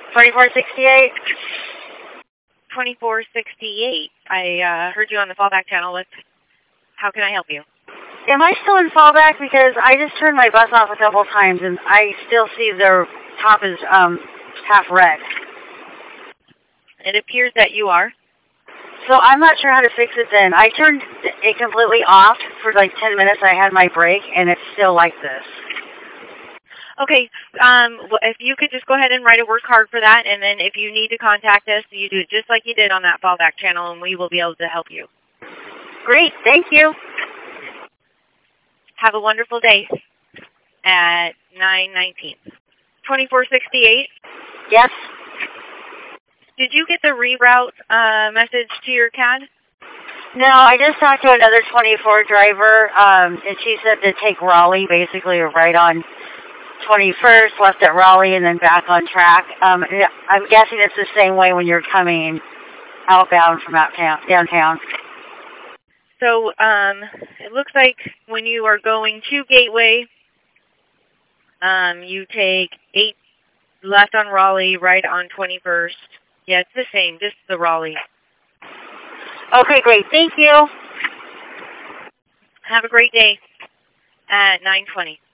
2468. 2468. I heard you on the fallback channel. How can I help you? Am I still in fallback? Because I just turned my bus off a couple times, and I still see their top is half red. It appears that you are. So I'm not sure how to fix it then. I turned it completely off for like 10 minutes. I had my break, and it's still like this. Okay, if you could just go ahead and write a work card for that, and then if you need to contact us, you do it just like you did on that fallback channel, and we will be able to help you. Great, thank you. Have a wonderful day at 9:19. 2468? Yes. Did you get the reroute message to your CAD? No, I just talked to another 24 driver, and she said to take Raleigh, basically right on 21st, left at Raleigh, and then back on track. I'm guessing it's the same way when you're coming outbound from downtown. So it looks like when you are going to Gateway, you take 8 left on Raleigh, right on 21st. Yeah, it's the same, just the Raleigh. Okay, great. Thank you. Have a great day at 9:20.